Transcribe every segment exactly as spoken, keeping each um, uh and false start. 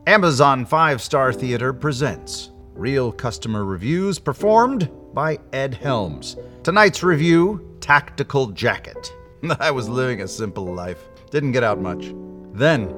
Amazon Five Star Theater presents Real Customer Reviews performed by Ed Helms. Tonight's review, Tactical Jacket. I was living a simple life. Didn't get out much. Then,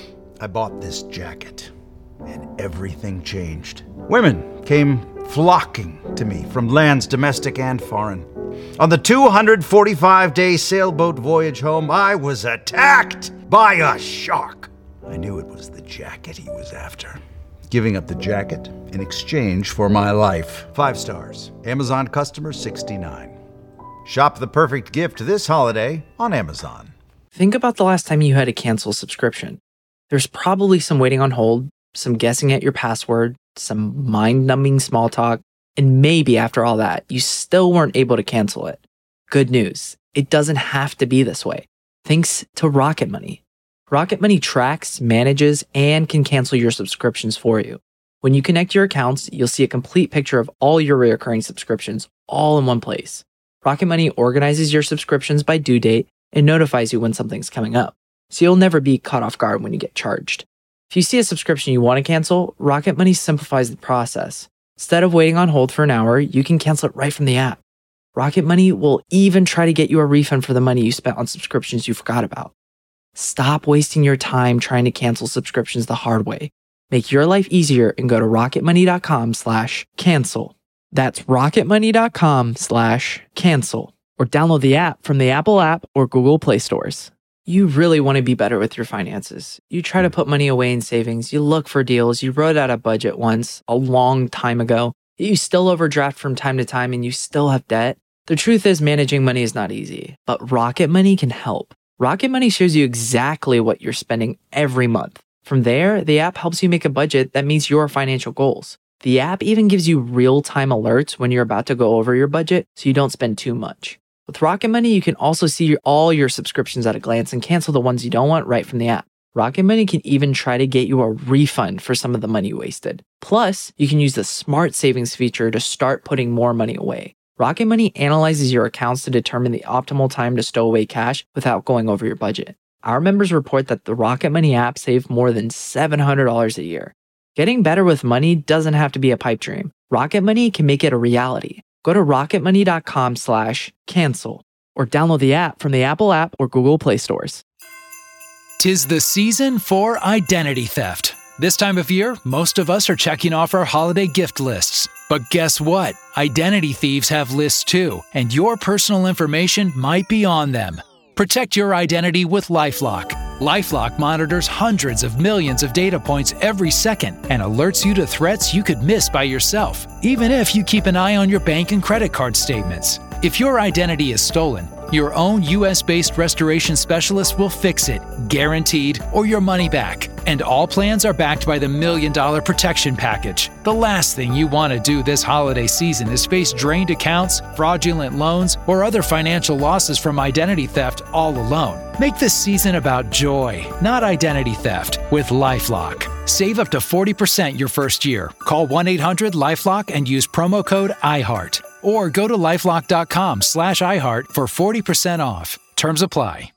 I bought this jacket, and everything changed. Women came flocking to me from lands domestic and foreign. On the two hundred forty-five day sailboat voyage home, I was attacked by a shark. I knew it was the jacket he was after. Giving up the jacket in exchange for my life. Five stars. Amazon customer sixty-nine. Shop the perfect gift this holiday on Amazon. Think about the last time you had to cancel a subscription. There's probably some waiting on hold, some guessing at your password, some mind-numbing small talk, and maybe after all that, you still weren't able to cancel it. Good news. It doesn't have to be this way. Thanks to Rocket Money. Rocket Money tracks, manages, and can cancel your subscriptions for you. When you connect your accounts, you'll see a complete picture of all your recurring subscriptions all in one place. Rocket Money organizes your subscriptions by due date and notifies you when something's coming up, so you'll never be caught off guard when you get charged. If you see a subscription you want to cancel, Rocket Money simplifies the process. Instead of waiting on hold for an hour, you can cancel it right from the app. Rocket Money will even try to get you a refund for the money you spent on subscriptions you forgot about. Stop wasting your time trying to cancel subscriptions the hard way. Make your life easier and go to rocketmoney.com slash cancel. That's rocketmoney.com slash cancel. Or download the app from the Apple app or Google Play stores. You really want to be better with your finances. You try to put money away in savings. You look for deals. You wrote out a budget once a long time ago. You still overdraft from time to time and you still have debt. The truth is managing money is not easy, but Rocket Money can help. Rocket Money shows you exactly what you're spending every month. From there, the app helps you make a budget that meets your financial goals. The app even gives you real-time alerts when you're about to go over your budget so you don't spend too much. With Rocket Money, you can also see all your subscriptions at a glance and cancel the ones you don't want right from the app. Rocket Money can even try to get you a refund for some of the money you wasted. Plus, you can use the Smart Savings feature to start putting more money away. Rocket Money analyzes your accounts to determine the optimal time to stow away cash without going over your budget. Our members report that the Rocket Money app saved more than seven hundred dollars a year. Getting better with money doesn't have to be a pipe dream. Rocket Money can make it a reality. Go to rocketmoney.com slash cancel or download the app from the Apple app or Google Play stores. 'Tis the season for identity theft. This time of year, most of us are checking off our holiday gift lists. But guess what? Identity thieves have lists too, and your personal information might be on them. Protect your identity with LifeLock. LifeLock monitors hundreds of millions of data points every second and alerts you to threats you could miss by yourself, even if you keep an eye on your bank and credit card statements. If your identity is stolen, your own U S-based restoration specialist will fix it, guaranteed, or your money back. And all plans are backed by the Million Dollar Protection Package. The last thing you want to do this holiday season is face drained accounts, fraudulent loans, or other financial losses from identity theft all alone. Make this season about joy, not identity theft, with LifeLock. Save up to forty percent your first year. Call one eight hundred LifeLock and use promo code iHeart. Or go to lifelock.com slash iHeart for forty percent off. Terms apply.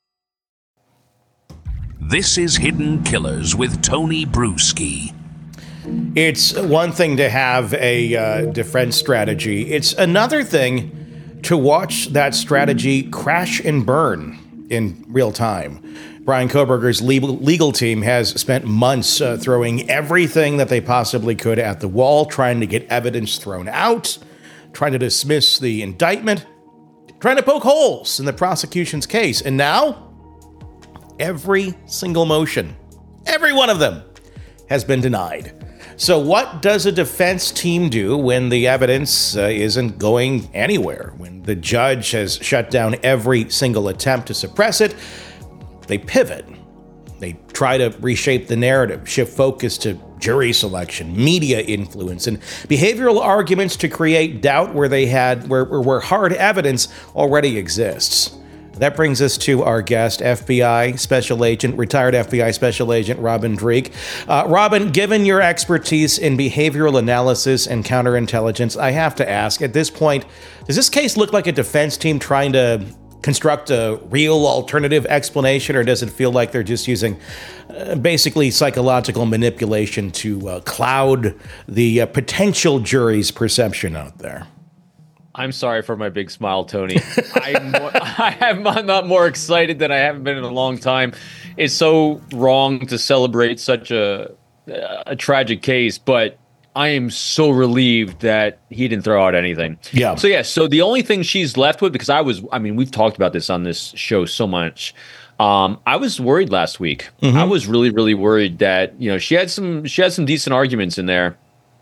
This is Hidden Killers with Tony Bruschi. It's one thing to have a uh, defense strategy. It's another thing to watch that strategy crash and burn in real time. Bryan Kohberger's legal, legal team has spent months uh, throwing everything that they possibly could at the wall, trying to get evidence thrown out, trying to dismiss the indictment, trying to poke holes in the prosecution's case. And now, every single motion, every one of them, has been denied. So what does a defense team do when the evidence uh, isn't going anywhere? When the judge has shut down every single attempt to suppress it, they pivot. They try to reshape the narrative, shift focus to jury selection, media influence, and behavioral arguments to create doubt where they had where, where hard evidence already exists. That brings us to our guest, F B I Special Agent, retired F B I Special Agent Robin Dreeke. Uh, Robin, given your expertise in behavioral analysis and counterintelligence, I have to ask, at this point, does this case look like a defense team trying to construct a real alternative explanation, or does it feel like they're just using uh, basically psychological manipulation to uh, cloud the uh, potential jury's perception out there? I'm sorry for my big smile, Tony. I'm, more, I am, I'm not more excited than I haven't been in a long time. It's so wrong to celebrate such a a tragic case, but I am so relieved that he didn't throw out anything. Yeah. So, yeah, so the only thing she's left with, because I was, I mean, we've talked about this on this show so much. Um, I was worried last week. Mm-hmm. I was really, really worried that, you know, she had some, she had some decent arguments in there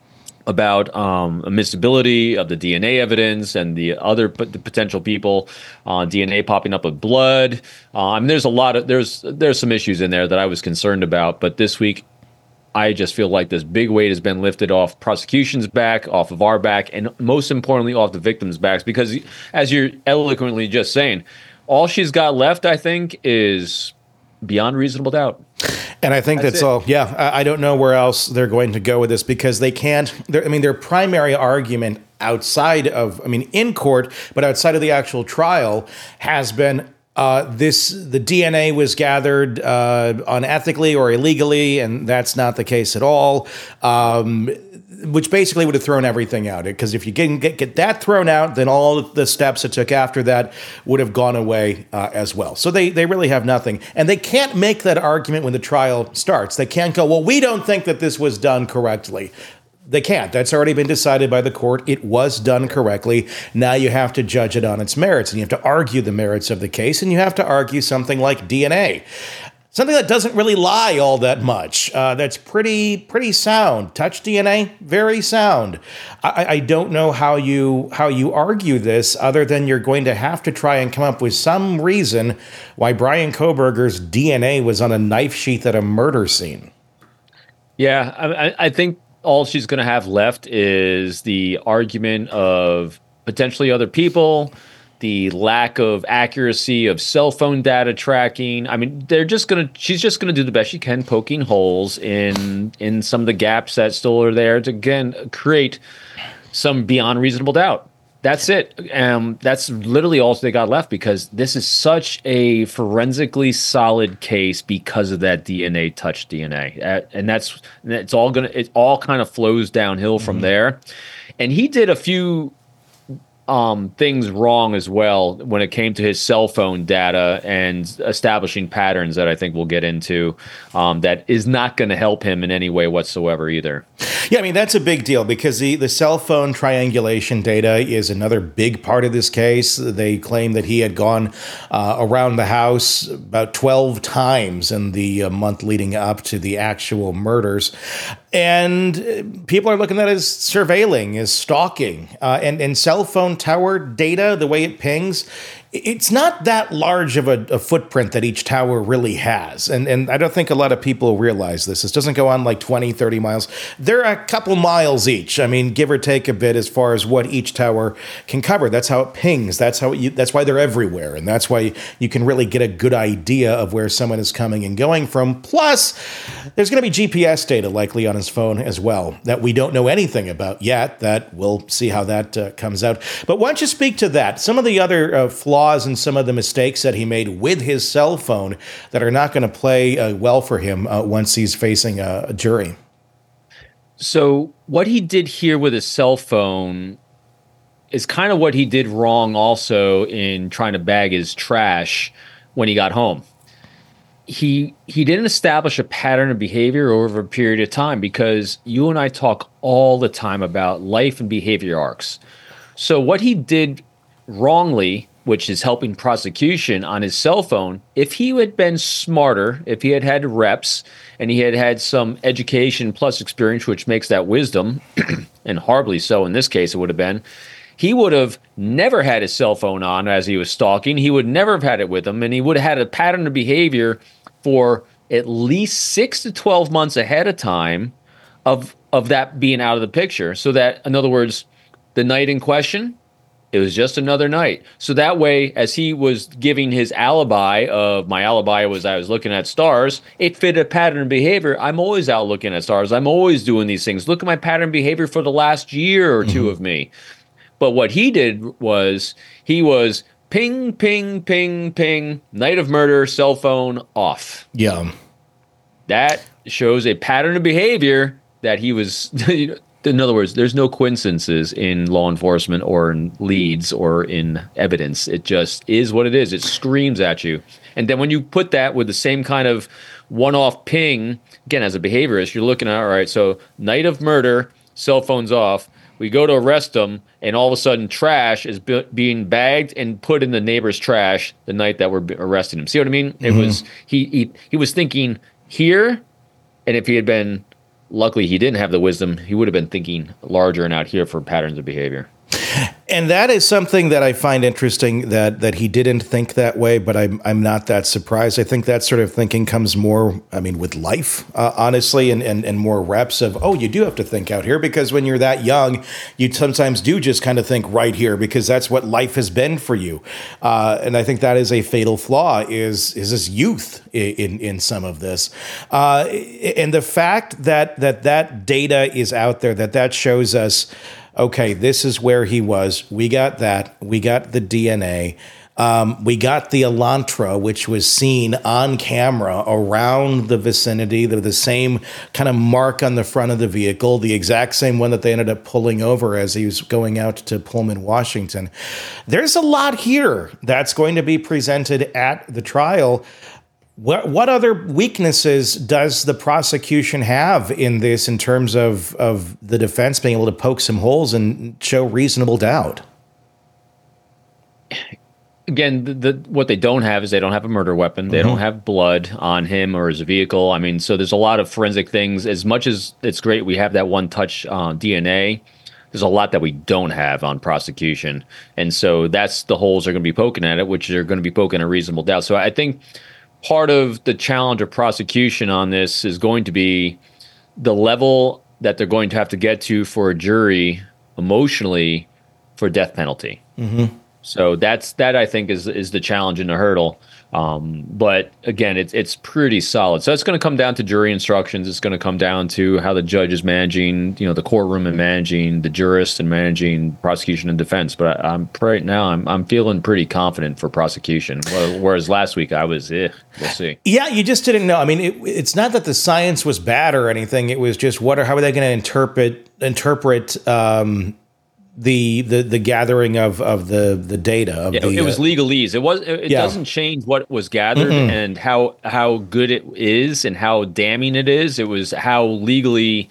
about um, admissibility of the D N A evidence and the other the potential people, uh, D N A popping up with blood. Uh, I mean, there's a lot of, there's, there's some issues in there that I was concerned about, but this week, I just feel like this big weight has been lifted off prosecution's back, off of our back, and most importantly, off the victims' backs. Because as you're eloquently just saying, all she's got left, I think, is beyond reasonable doubt. And I think that's, that's all. Yeah, I, I don't know where else they're going to go with this, because they can't. I mean, their primary argument outside of, I mean, in court, but outside of the actual trial, has been Uh, this the D N A was gathered uh, unethically or illegally, and that's not the case at all. Um, which basically would have thrown everything out. Because if you can get, get that thrown out, then all of the steps it took after that would have gone away uh, as well. So they they really have nothing, and they can't make that argument when the trial starts. They can't go, well, we don't think that this was done correctly. They can't. That's already been decided by the court. It was done correctly. Now you have to judge it on its merits, and you have to argue the merits of the case, and you have to argue something like D N A. Something that doesn't really lie all that much. Uh, that's pretty pretty sound. Touch D N A, very sound. I, I don't know how you how you argue this, other than you're going to have to try and come up with some reason why Bryan Kohberger's D N A was on a knife sheath at a murder scene. Yeah, I, I think all she's going to have left is the argument of potentially other people, the lack of accuracy of cell phone data tracking. I mean, they're just going to, she's just going to do the best she can, poking holes in, in some of the gaps that still are there to, again, create some beyond reasonable doubt. That's it. Um, that's literally all they got left, because this is such a forensically solid case because of that D N A touch D N A, uh, and that's it's all gonna it all kind of flows downhill from mm-hmm. there. And he did a few um, things wrong as well when it came to his cell phone data and establishing patterns that I think we'll get into. Um, that is not going to help him in any way whatsoever either. Yeah, I mean, that's a big deal, because the, the cell phone triangulation data is another big part of this case. They claim that he had gone uh, around the house about twelve times in the uh, month leading up to the actual murders. And people are looking at it as surveilling, as stalking. Uh, and, and cell phone tower data, the way it pings, it's not that large of a, a footprint that each tower really has. And and I don't think a lot of people realize this. This doesn't go on like twenty, thirty miles. They're a couple miles each. I mean, give or take a bit as far as what each tower can cover. That's how it pings. That's how you, that's why they're everywhere. And that's why you can really get a good idea of where someone is coming and going from. Plus, there's going to be G P S data likely on his phone as well that we don't know anything about yet. That we'll see how that uh, comes out. But why don't you speak to that? Some of the other uh, flaws and some of the mistakes that he made with his cell phone that are not going to play uh, well for him uh, once he's facing a, a jury. So what he did here with his cell phone is kind of what he did wrong also in trying to bag his trash when he got home. He he didn't establish a pattern of behavior over a period of time, because you and I talk all the time about life and behavior arcs. So what he did wrongly, which is helping prosecution on his cell phone, if he had been smarter, if he had had reps and he had had some education plus experience, which makes that wisdom, and horribly so in this case it would have been, he would have never had his cell phone on as he was stalking. He would never have had it with him, and he would have had a pattern of behavior for at least six to twelve months ahead of time of, of that being out of the picture. So that, in other words, the night in question, it was just another night. So that way, as he was giving his alibi of, my alibi was I was looking at stars, it fit a pattern of behavior. I'm always out looking at stars. I'm always doing these things. Look at my pattern of behavior for the last year or two mm-hmm. of me. But what he did was he was ping, ping, ping, ping, night of murder, cell phone off. Yeah. That shows a pattern of behavior that he was, in other words, there's no coincidences in law enforcement or in leads or in evidence. It just is what it is. It screams at you. And then when you put that with the same kind of one-off ping, again, as a behaviorist, you're looking at, all right, so night of murder, cell phone's off. We go to arrest him, and all of a sudden trash is be- being bagged and put in the neighbor's trash the night that we're b- arresting him. See what I mean? Mm-hmm. It was he, he he was thinking here, and if he had been, luckily he didn't have the wisdom, he would have been thinking larger and out here for patterns of behavior. And that is something that I find interesting, that that he didn't think that way, but I'm I'm not that surprised. I think that sort of thinking comes more, I mean, with life, uh, honestly, and, and, and more reps of, oh, you do have to think out here, because when you're that young, you sometimes do just kind of think right here, because that's what life has been for you. Uh, and I think that is a fatal flaw, is is this youth in, in some of this. Uh, and the fact that, that that data is out there, that that shows us, okay, this is where he was. We got that. We got the D N A. Um, we got the Elantra, which was seen on camera around the vicinity, the, the same kind of mark on the front of the vehicle, the exact same one that they ended up pulling over as he was going out to Pullman, Washington. There's a lot here that's going to be presented at the trial. What what other weaknesses does the prosecution have in this, in terms of, of the defense being able to poke some holes and show reasonable doubt? Again, the, the what they don't have is they don't have a murder weapon. They mm-hmm. don't have blood on him or his vehicle. I mean, so there's a lot of forensic things. As much as it's great we have that one touch uh, D N A, there's a lot that we don't have on prosecution. And so that's the holes they're going to be poking at it, which are going to be poking a reasonable doubt. So I think part of the challenge of prosecution on this is going to be the level that they're going to have to get to for a jury emotionally for death penalty. Mm-hmm. So that's that I think is is the challenge and the hurdle. Um, but again, it's it's pretty solid. So it's going to come down to jury instructions. It's going to come down to how the judge is managing, you know, the courtroom and managing the jurist and managing prosecution and defense. But I, I'm right now I'm I'm feeling pretty confident for prosecution. Whereas last week I was, eh, we'll see. Yeah, you just didn't know. I mean, it, it's not that the science was bad or anything. It was just what are how are they going to interpret interpret. Um, The, the the gathering of, of the, the data of yeah, the, it was legalese. It was it, it yeah. doesn't change what was gathered mm-hmm. and how how good it is and how damning it is. It was how legally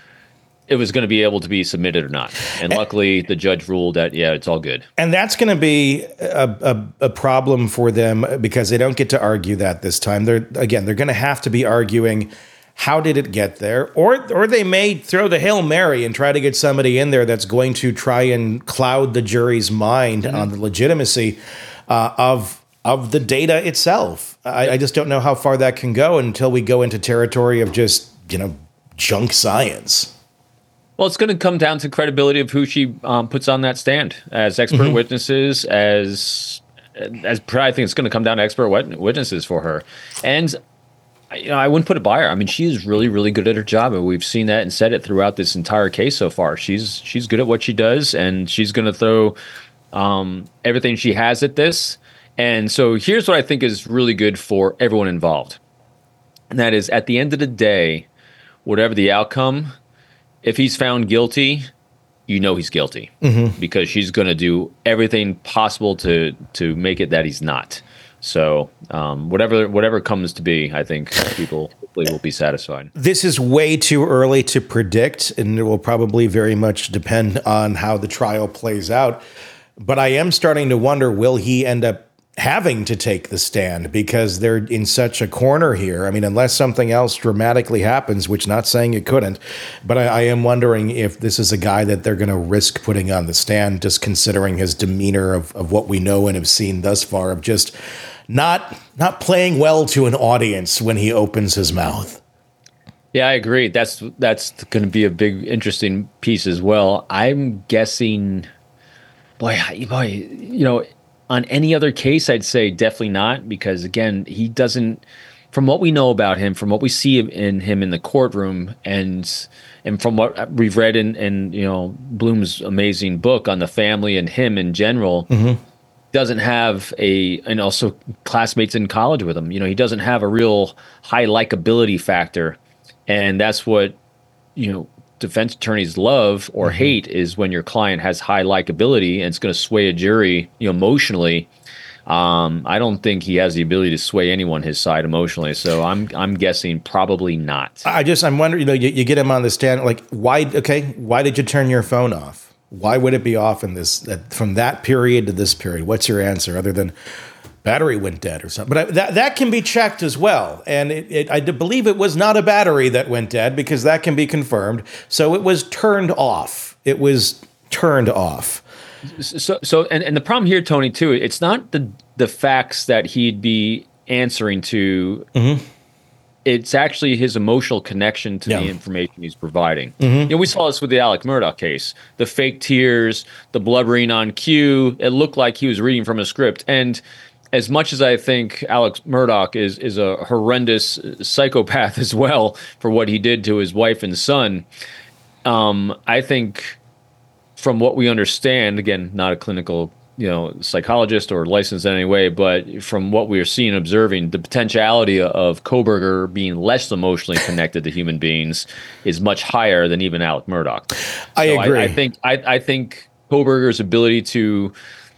it was going to be able to be submitted or not. And luckily, the judge ruled that yeah, it's all good. And that's going to be a, a a problem for them, because they don't get to argue that this time. They're again they're going to have to be arguing, how did it get there? Or or they may throw the Hail Mary and try to get somebody in there that's going to try and cloud the jury's mind mm-hmm. on the legitimacy uh, of of the data itself. I, I just don't know how far that can go until we go into territory of just, you know, junk science. Well, it's going to come down to credibility of who she um, puts on that stand as expert mm-hmm. witnesses, as as I think it's going to come down to expert witnesses for her. And you know, I wouldn't put it by her. I mean, she is really, really good at her job, and we've seen that and said it throughout this entire case so far. She's she's good at what she does, and she's going to throw um, everything she has at this. And so here's what I think is really good for everyone involved, and that is, at the end of the day, whatever the outcome, if he's found guilty, you know he's guilty mm-hmm. because she's going to do everything possible to to make it that he's not. So um, whatever whatever comes to be, I think people hopefully will be satisfied. This is way too early to predict, and it will probably very much depend on how the trial plays out. But I am starting to wonder, will he end up having to take the stand, because they're in such a corner here? I mean, unless something else dramatically happens, which not saying it couldn't, but I, I am wondering if this is a guy that they're going to risk putting on the stand, just considering his demeanor of, of what we know and have seen thus far, of just not not playing well to an audience when he opens his mouth. Yeah, I agree. That's that's going to be a big, interesting piece as well. I'm guessing, boy, boy, you know, on any other case, I'd say definitely not, because again, he doesn't. From what we know about him, from what we see in him in the courtroom, and and from what we've read in, in you know Bloom's amazing book on the family and him in general. Mm-hmm. doesn't have a, and also classmates in college with him. You know, he doesn't have a real high likability factor. And that's what, you know, defense attorneys love or mm-hmm. hate is when your client has high likability and it's going to sway a jury, you know, emotionally. Um, I don't think he has the ability to sway anyone his side emotionally. So I'm I'm guessing probably not. I just I'm wondering, you know, you, you get him on the stand, like why? Okay, why did you turn your phone off? Why would it be off in this that, from that period to this period? What's your answer other than battery went dead or something? But I, that that can be checked as well, and it, it, I believe it was not a battery that went dead because that can be confirmed. So it was turned off. It was turned off. So, so, and, and the problem here, Tony, too, it's not the the facts that he'd be answering to. Mm-hmm. It's actually his emotional connection to yeah. the information he's providing. Mm-hmm. You know, we saw this with the Alex Murdaugh case. The fake tears, the blubbering on cue. It looked like he was reading from a script. And as much as I think Alex Murdaugh is is a horrendous psychopath as well for what he did to his wife and son, um, I think. From what we understand, again, not a clinical, you know, psychologist or licensed in any way, but from what we are seeing and observing, the potentiality of Kohberger being less emotionally connected to human beings is much higher than even Alex Murdaugh. I so agree. I, I think I, I think Kohberger's ability to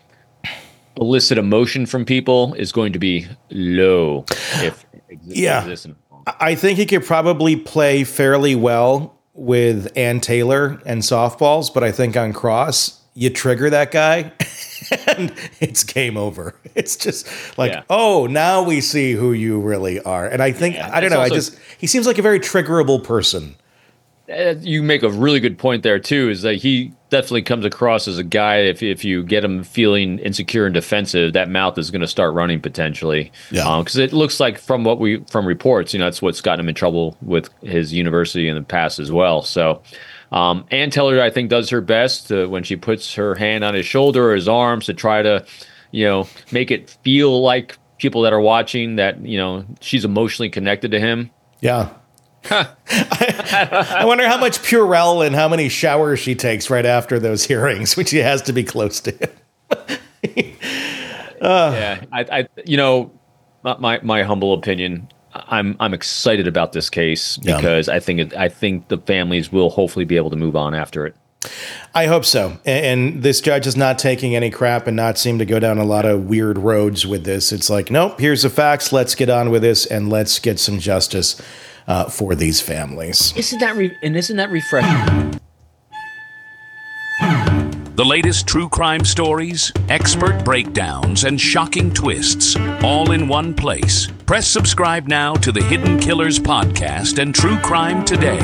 elicit emotion from people is going to be low. If it yeah, exists. I think he could probably play fairly well with Ann Taylor and softballs, but I think on cross, you trigger that guy and it's game over. It's just like, yeah. oh, now we see who you really are. And I think, yeah, I don't know, also, I just, he seems like a very triggerable person. Uh, you make a really good point there too, is that he definitely comes across as a guy, if if you get him feeling insecure and defensive, that mouth is going to start running potentially. Yeah. Because um, it looks like from what we, from reports, you know, that's what's gotten him in trouble with his university in the past as well. So, um, Ann Taylor, I think, does her best to, when she puts her hand on his shoulder or his arms to try to, you know, make it feel like people that are watching that, you know, she's emotionally connected to him. Yeah. Huh. I, I wonder how much Purell and how many showers she takes right after those hearings, which she has to be close to him. uh. Yeah, I, I, you know, my my humble opinion, I'm I'm excited about this case because yeah. I think it, I think the families will hopefully be able to move on after it. I hope so. And, and this judge is not taking any crap and not seem to go down a lot of weird roads with this. It's like, nope, here's the facts. Let's get on with this and let's get some justice Uh, for these families. Isn't that re- and isn't that refreshing? The latest true crime stories, expert breakdowns, and shocking twists, all in one place. Press subscribe now to the Hidden Killers podcast and True Crime Today.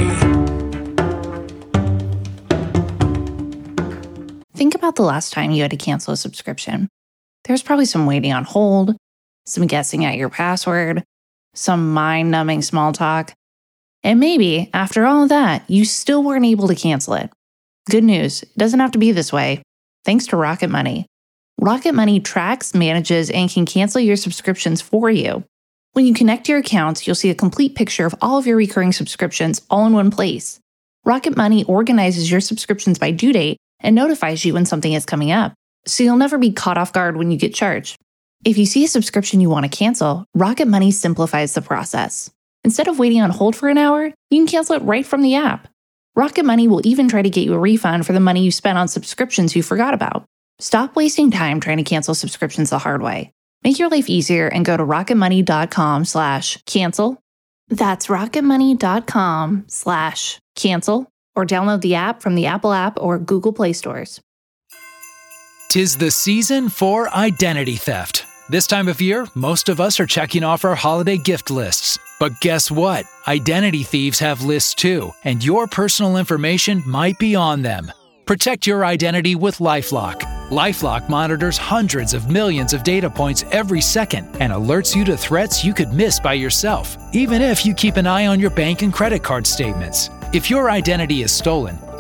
Think about the last time you had to cancel a subscription. There's probably some waiting on hold, some guessing at your password, some mind-numbing small talk. And maybe, after all of that, you still weren't able to cancel it. Good news, it doesn't have to be this way. Thanks to Rocket Money. Rocket Money tracks, manages, and can cancel your subscriptions for you. When you connect your accounts, you'll see a complete picture of all of your recurring subscriptions all in one place. Rocket Money organizes your subscriptions by due date and notifies you when something is coming up, so you'll never be caught off guard when you get charged. If you see a subscription you want to cancel, Rocket Money simplifies the process. Instead of waiting on hold for an hour, you can cancel it right from the app. Rocket Money will even try to get you a refund for the money you spent on subscriptions you forgot about. Stop wasting time trying to cancel subscriptions the hard way. Make your life easier and go to rocketmoney.com slash cancel. That's rocketmoney.com slash cancel or download the app from the Apple app or Google Play stores. 'Tis the season for identity theft. This time of year, most of us are checking off our holiday gift lists. But guess what? Identity thieves have lists too, and your personal information might be on them. Protect your identity with LifeLock. LifeLock monitors hundreds of millions of data points every second and alerts you to threats you could miss by yourself, even if you keep an eye on your bank and credit card statements. If your identity is stolen,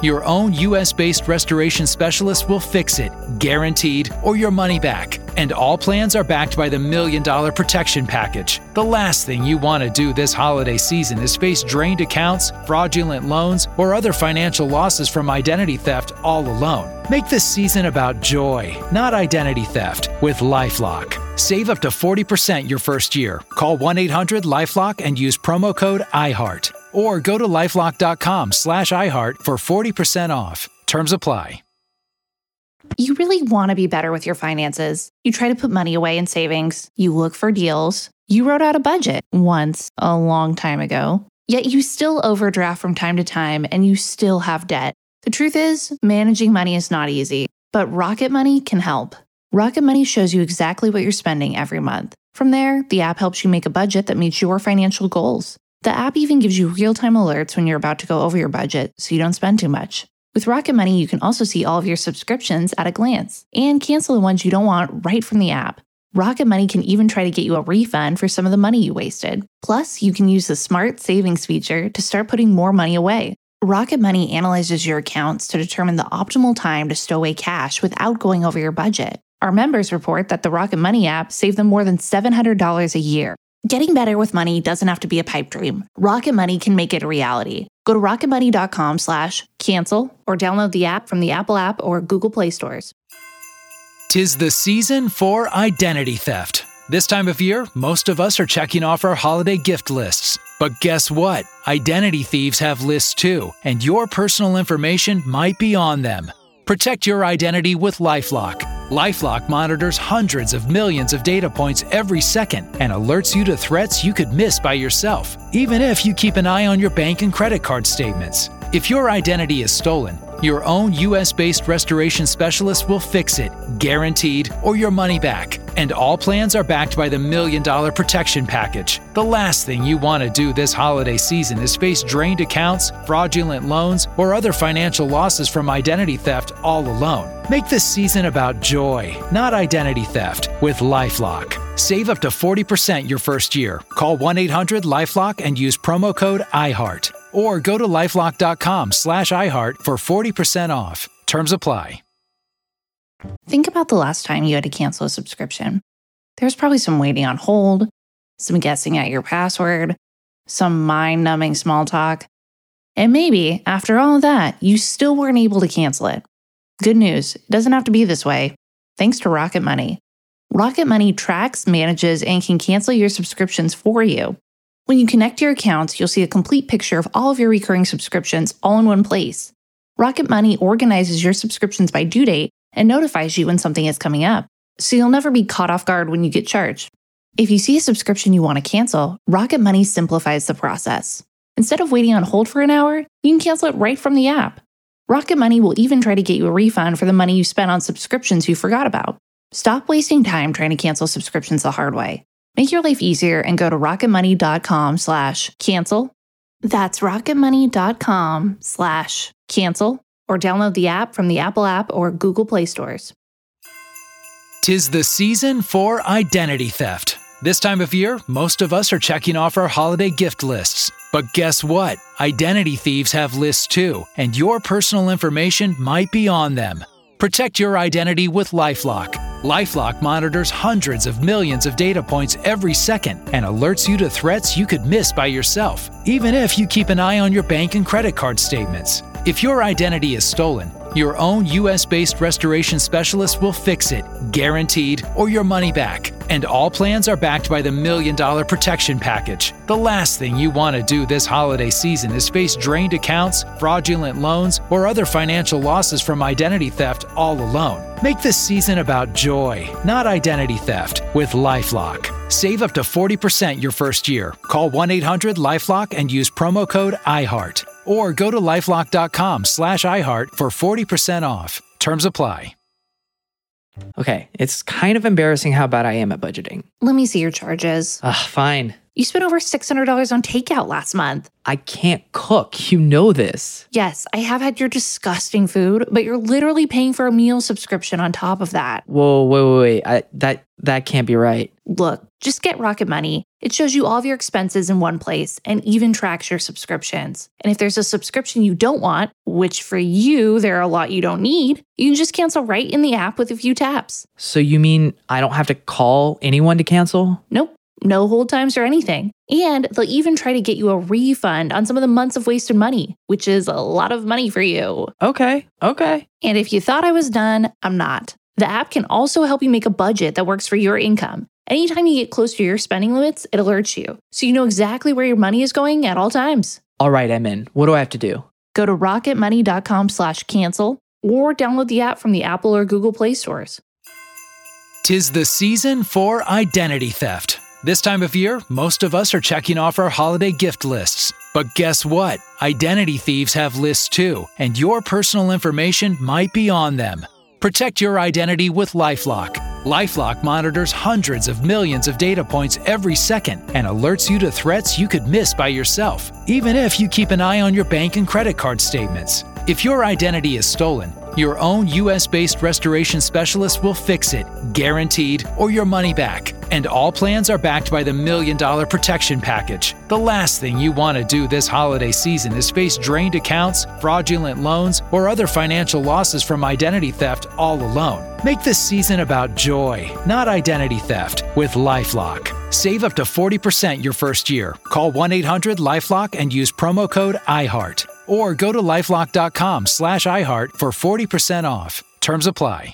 Your own U S-based restoration specialist will fix it, guaranteed, or your money back. And all plans are backed by the Million Dollar Protection Package. The last thing you want to do this holiday season is face drained accounts, fraudulent loans, or other financial losses from identity theft all alone. Make this season about joy, not identity theft, with LifeLock. Save up to forty percent your first year. Call one eight hundred LifeLock and use promo code iHeart. Or go to lifelock.com slash iHeart for forty percent off. Terms apply. You really want to be better with your finances. You try to put money away in savings. You look for deals. You wrote out a budget once, a long time ago. Yet you still overdraft from time to time and you still have debt. The truth is, managing money is not easy, but Rocket Money can help. Rocket Money shows you exactly what you're spending every month. From there, the app helps you make a budget that meets your financial goals. The app even gives you real-time alerts when you're about to go over your budget so you don't spend too much. With Rocket Money, you can also see all of your subscriptions at a glance and cancel the ones you don't want right from the app. Rocket Money can even try to get you a refund for some of the money you wasted. Plus, you can use the Smart Savings feature to start putting more money away. Rocket Money analyzes your accounts to determine the optimal time to stow away cash without going over your budget. Our members report that the Rocket Money app saved them more than seven hundred dollars a year. Getting better with money doesn't have to be a pipe dream. Rocket Money can make it a reality. Go to rocketmoney.com slash cancel or download the app from the Apple app or Google Play stores. 'Tis the season for identity theft. This time of year, most of us are checking off our holiday gift lists. But guess what? Identity thieves have lists too, and your personal information might be on them. Protect your identity with LifeLock. LifeLock monitors hundreds of millions of data points every second and alerts you to threats you could miss by yourself, even if you keep an eye on your bank and credit card statements. If your identity is stolen, your own U S-based restoration specialist will fix it, guaranteed, or your money back. And all plans are backed by the Million Dollar Protection Package. The last thing you want to do this holiday season is face drained accounts, fraudulent loans, or other financial losses from identity theft all alone. Make this season about joy, not identity theft, with LifeLock. Save up to forty percent your first year. Call one eight hundred LifeLock and use promo code iHeart. Or go to lifelock.com slash iHeart for forty percent off. Terms apply. Think about the last time you had to cancel a subscription. There's probably some waiting on hold, some guessing at your password, some mind-numbing small talk. And maybe, after all of that, you still weren't able to cancel it. Good news, it doesn't have to be this way. Thanks to Rocket Money. Rocket Money tracks, manages, and can cancel your subscriptions for you. When you connect your accounts, you'll see a complete picture of all of your recurring subscriptions all in one place. Rocket Money organizes your subscriptions by due date and notifies you when something is coming up, so you'll never be caught off guard when you get charged. If you see a subscription you want to cancel, Rocket Money simplifies the process. Instead of waiting on hold for an hour, you can cancel it right from the app. Rocket Money will even try to get you a refund for the money you spent on subscriptions you forgot about. Stop wasting time trying to cancel subscriptions the hard way. Make your life easier and go to rocketmoney.com slash cancel. That's rocketmoney.com slash cancel or download the app from the Apple app or Google Play stores. 'Tis the season for identity theft. This time of year, most of us are checking off our holiday gift lists. But guess what? Identity thieves have lists too, and your personal information might be on them. Protect your identity with LifeLock. LifeLock monitors hundreds of millions of data points every second and alerts you to threats you could miss by yourself, even if you keep an eye on your bank and credit card statements. If your identity is stolen, your own U S-based restoration specialist will fix it, guaranteed, or your money back. And all plans are backed by the Million Dollar Protection Package. The last thing you want to do this holiday season is face drained accounts, fraudulent loans, or other financial losses from identity theft all alone. Make this season about joy, not identity theft, with LifeLock. Save up to forty percent your first year. Call one eight hundred LifeLock and use promo code iHeart. Or go to lifelock.com slash iHeart for forty percent off. Terms apply. Okay, it's kind of embarrassing how bad I am at budgeting. Let me see your charges. Ugh, fine. You spent over six hundred dollars on takeout last month. I can't cook. You know this. Yes, I have had your disgusting food, but you're literally paying for a meal subscription on top of that. Whoa, wait, wait, wait. I, that, that can't be right. Look, just get Rocket Money. It shows you all of your expenses in one place and even tracks your subscriptions. And if there's a subscription you don't want, which for you, there are a lot you don't need, you can just cancel right in the app with a few taps. So you mean I don't have to call anyone to cancel? Nope. No hold times or anything. And they'll even try to get you a refund on some of the months of wasted money, which is a lot of money for you. Okay, okay. And if you thought I was done, I'm not. The app can also help you make a budget that works for your income. Anytime you get close to your spending limits, it alerts you, so you know exactly where your money is going at all times. All right, I'm in. What do I have to do? Go to rocketmoney.com slash cancel or download the app from the Apple or Google Play stores. 'Tis the season for identity theft. This time of year, most of us are checking off our holiday gift lists. But guess what? Identity thieves have lists too, and your personal information might be on them. Protect your identity with LifeLock. LifeLock monitors hundreds of millions of data points every second and alerts you to threats you could miss by yourself, even if you keep an eye on your bank and credit card statements. If your identity is stolen, your own U S-based restoration specialist will fix it, guaranteed, or your money back. And all plans are backed by the Million Dollar Protection Package. The last thing you want to do this holiday season is face drained accounts, fraudulent loans, or other financial losses from identity theft all alone. Make this season about joy, not identity theft, with LifeLock. Save up to forty percent your first year. Call one eight hundred LifeLock and use promo code iHeart. Or go to lifelock.com slash iHeart for forty percent off. Terms apply.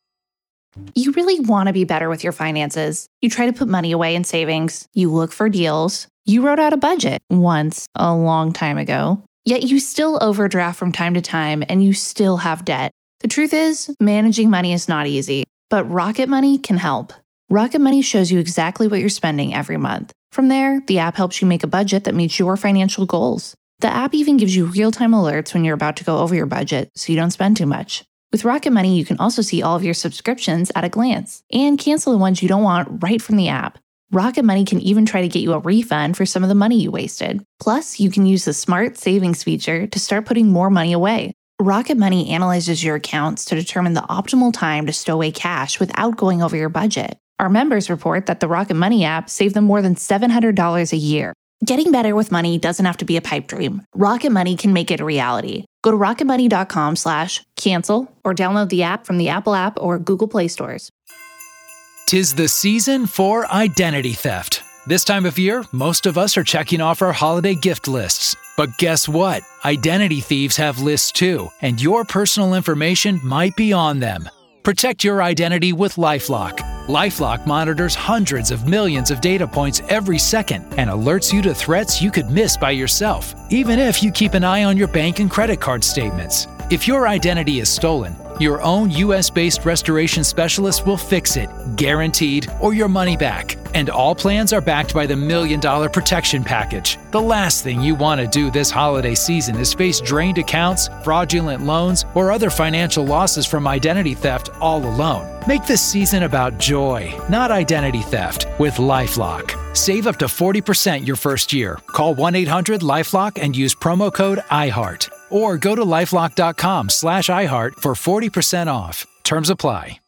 You really want to be better with your finances. You try to put money away in savings. You look for deals. You wrote out a budget once, a long time ago. Yet you still overdraft from time to time and you still have debt. The truth is, managing money is not easy, but Rocket Money can help. Rocket Money shows you exactly what you're spending every month. From there, the app helps you make a budget that meets your financial goals. The app even gives you real-time alerts when you're about to go over your budget so you don't spend too much. With Rocket Money, you can also see all of your subscriptions at a glance and cancel the ones you don't want right from the app. Rocket Money can even try to get you a refund for some of the money you wasted. Plus, you can use the Smart Savings feature to start putting more money away. Rocket Money analyzes your accounts to determine the optimal time to stow away cash without going over your budget. Our members report that the Rocket Money app saved them more than seven hundred dollars a year. Getting better with money doesn't have to be a pipe dream. Rocket Money can make it a reality. Go to rocketmoney.com slash cancel or download the app from the Apple app or Google Play stores. 'Tis the season for identity theft. This time of year, most of us are checking off our holiday gift lists. But guess what? Identity thieves have lists too, and your personal information might be on them. Protect your identity with LifeLock. LifeLock monitors hundreds of millions of data points every second and alerts you to threats you could miss by yourself, even if you keep an eye on your bank and credit card statements. If your identity is stolen, your own U S-based restoration specialist will fix it, guaranteed, or your money back. And all plans are backed by the Million Dollar Protection Package. The last thing you want to do this holiday season is face drained accounts, fraudulent loans, or other financial losses from identity theft all alone. Make this season about joy, not identity theft, with LifeLock. Save up to forty percent your first year. Call one eight hundred LifeLock and use promo code iHeart. Or go to lifelock.com slash iHeart for forty percent off. Terms apply.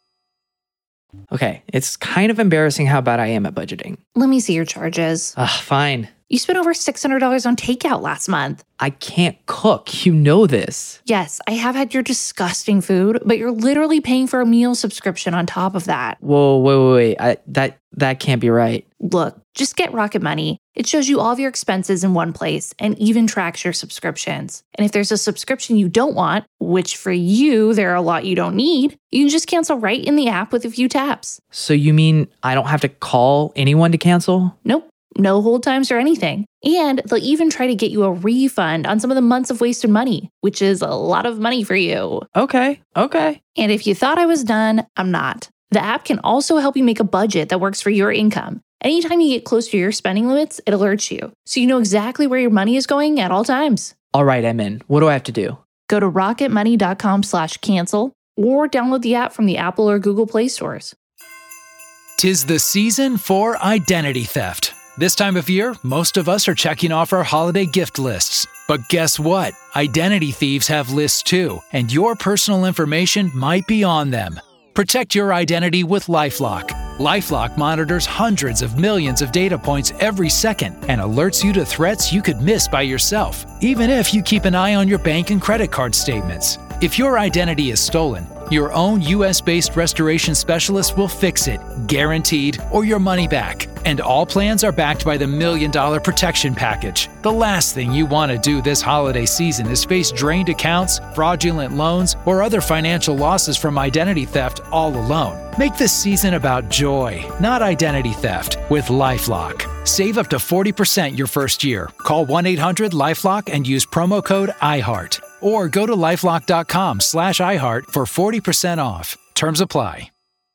Okay, it's kind of embarrassing how bad I am at budgeting. Let me see your charges. Ugh, fine. You spent over six hundred dollars on takeout last month. I can't cook. You know this. Yes, I have had your disgusting food, but you're literally paying for a meal subscription on top of that. Whoa, wait, wait, wait. I, that, that can't be right. Look, just get Rocket Money. It shows you all of your expenses in one place and even tracks your subscriptions. And if there's a subscription you don't want, which for you, there are a lot you don't need, you can just cancel right in the app with a few taps. So you mean I don't have to call anyone to cancel? Nope. No hold times or anything. And they'll even try to get you a refund on some of the months of wasted money, which is a lot of money for you. Okay, okay. And if you thought I was done, I'm not. The app can also help you make a budget that works for your income. Anytime you get close to your spending limits, it alerts you, so you know exactly where your money is going at all times. All right, I'm in. What do I have to do? Go to rocketmoney.com slash cancel or download the app from the Apple or Google Play stores. 'Tis the season for identity theft. This time of year, most of us are checking off our holiday gift lists. But guess what? Identity thieves have lists too, and your personal information might be on them. Protect your identity with LifeLock. LifeLock monitors hundreds of millions of data points every second and alerts you to threats you could miss by yourself, even if you keep an eye on your bank and credit card statements. If your identity is stolen, your own U S-based restoration specialist will fix it, guaranteed, or your money back. And all plans are backed by the Million Dollar Protection Package. The last thing you want to do this holiday season is face drained accounts, fraudulent loans, or other financial losses from identity theft all alone. Make this season about joy, not identity theft, with LifeLock. Save up to forty percent your first year. Call one eight hundred LifeLock and use promo code iHeart. Or go to lifelock.com slash iHeart for forty percent off. Terms apply.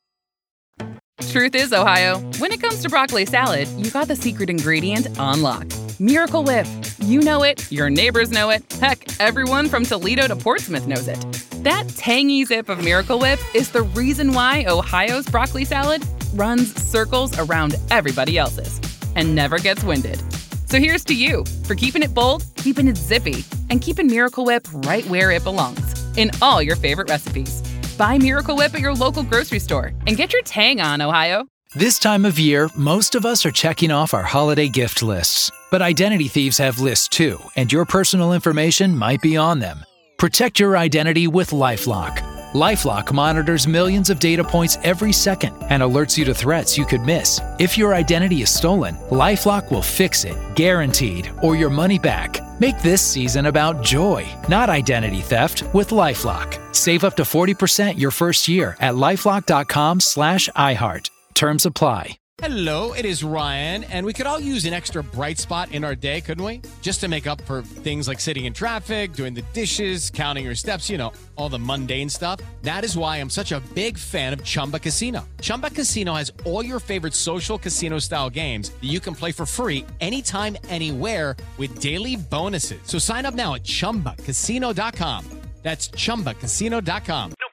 Truth is, Ohio, when it comes to broccoli salad, you got the secret ingredient on lock. Miracle Whip. You know it, your neighbors know it, heck, everyone from Toledo to Portsmouth knows it. That tangy zip of Miracle Whip is the reason why Ohio's broccoli salad runs circles around everybody else's and never gets winded. So here's to you for keeping it bold, keeping it zippy, and keeping Miracle Whip right where it belongs, in all your favorite recipes. Buy Miracle Whip at your local grocery store and get your tang on, Ohio. This time of year, most of us are checking off our holiday gift lists. But identity thieves have lists too, and your personal information might be on them. Protect your identity with LifeLock. LifeLock monitors millions of data points every second and alerts you to threats you could miss. If your identity is stolen, LifeLock will fix it, guaranteed, or your money back. Make this season about joy, not identity theft, with LifeLock. Save up to forty percent your first year at lifelock.com slash iHeart. Terms apply. Hello, it is Ryan, and we could all use an extra bright spot in our day, couldn't we? Just to make up for things like sitting in traffic, doing the dishes, counting your steps, you know, all the mundane stuff. That is why I'm such a big fan of Chumba Casino. Chumba Casino has all your favorite social casino-style games that you can play for free anytime, anywhere with daily bonuses. So sign up now at chumba casino dot com. That's chumba casino dot com.